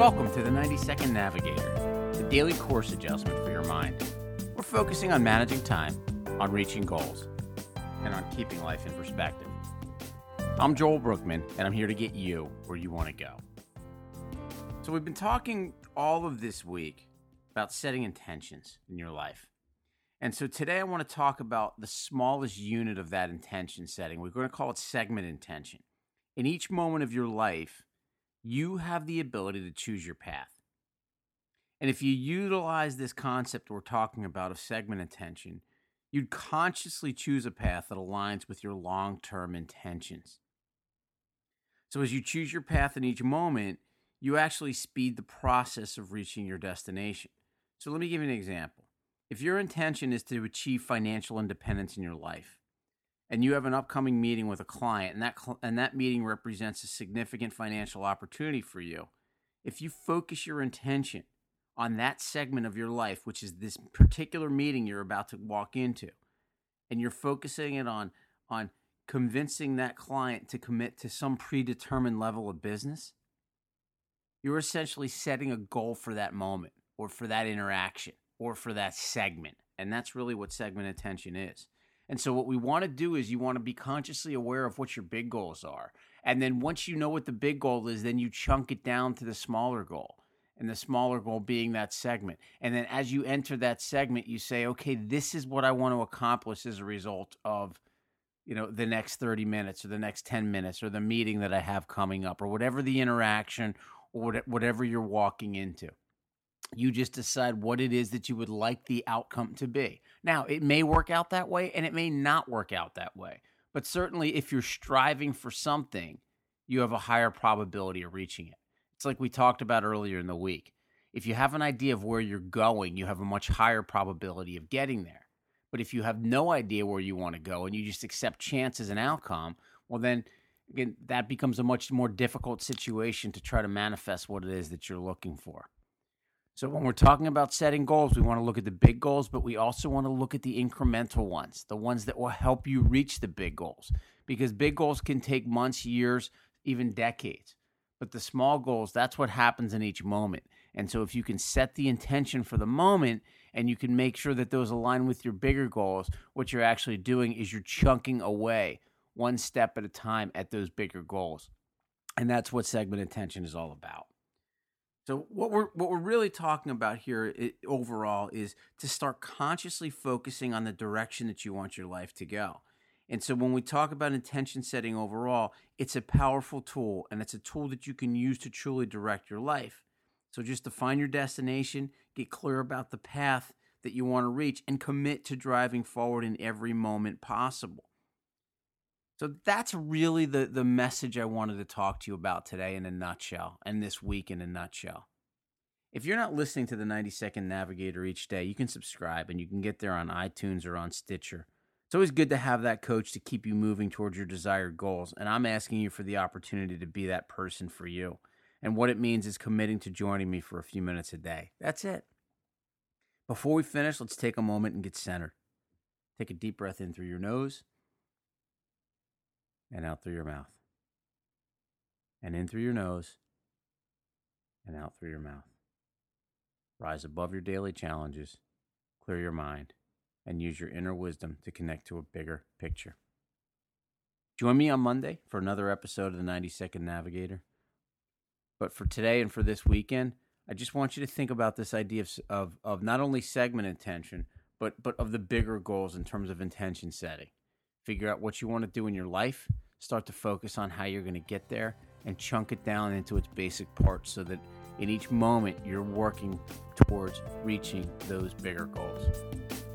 Welcome to the 90-Second Navigator, the daily course adjustment for your mind. We're focusing on managing time, on reaching goals, and on keeping life in perspective. I'm Joel Brookman, and I'm here to get you where you want to go. So we've been talking all of this week about setting intentions in your life. And so today I want to talk about the smallest unit of that intention setting. We're going to call it segment intention. In each moment of your life, you have the ability to choose your path. And if you utilize this concept we're talking about of segment intention, you'd consciously choose a path that aligns with your long-term intentions. So as you choose your path in each moment, you actually speed the process of reaching your destination. So let me give you an example. If your intention is to achieve financial independence in your life, and you have an upcoming meeting with a client, and that meeting represents a significant financial opportunity for you, if you focus your intention on that segment of your life, which is this particular meeting you're about to walk into, and you're focusing it on convincing that client to commit to some predetermined level of business, you're essentially setting a goal for that moment, or for that interaction, or for that segment. And that's really what segment intention is. And so what we want to do is you want to be consciously aware of what your big goals are. And then once you know what the big goal is, then you chunk it down to the smaller goal. And the smaller goal being that segment. And then as you enter that segment, you say, okay, this is what I want to accomplish as a result of, the next 30 minutes or the next 10 minutes or the meeting that I have coming up or whatever the interaction or whatever you're walking into. You just decide what it is that you would like the outcome to be. Now, it may work out that way and it may not work out that way. But certainly if you're striving for something, you have a higher probability of reaching it. It's like we talked about earlier in the week. If you have an idea of where you're going, you have a much higher probability of getting there. But if you have no idea where you want to go and you just accept chance as an outcome, well then, again, that becomes a much more difficult situation to try to manifest what it is that you're looking for. So when we're talking about setting goals, we want to look at the big goals, but we also want to look at the incremental ones, the ones that will help you reach the big goals. Because big goals can take months, years, even decades. But the small goals, that's what happens in each moment. And so if you can set the intention for the moment and you can make sure that those align with your bigger goals, what you're actually doing is you're chunking away one step at a time at those bigger goals. And that's what segment intention is all about. So what we're really talking about here overall is to start consciously focusing on the direction that you want your life to go. And so when we talk about intention setting overall, it's a powerful tool, and it's a tool that you can use to truly direct your life. So just define your destination, get clear about the path that you want to reach, and commit to driving forward in every moment possible. So that's really the message I wanted to talk to you about today in a nutshell, and this week in a nutshell. If you're not listening to the 90-Second Navigator each day, you can subscribe, and you can get there on iTunes or on Stitcher. It's always good to have that coach to keep you moving towards your desired goals, and I'm asking you for the opportunity to be that person for you. And what it means is committing to joining me for a few minutes a day. That's it. Before we finish, let's take a moment and get centered. Take a deep breath in through your nose, and out through your mouth. And in through your nose, and out through your mouth. Rise above your daily challenges, clear your mind, and use your inner wisdom to connect to a bigger picture. Join me on Monday for another episode of the 90-Second Navigator. But for today and for this weekend, I just want you to think about this idea of not only segment intention, but of the bigger goals in terms of intention setting. Figure out what you want to do in your life, start to focus on how you're going to get there, and chunk it down into its basic parts so that in each moment you're working towards reaching those bigger goals.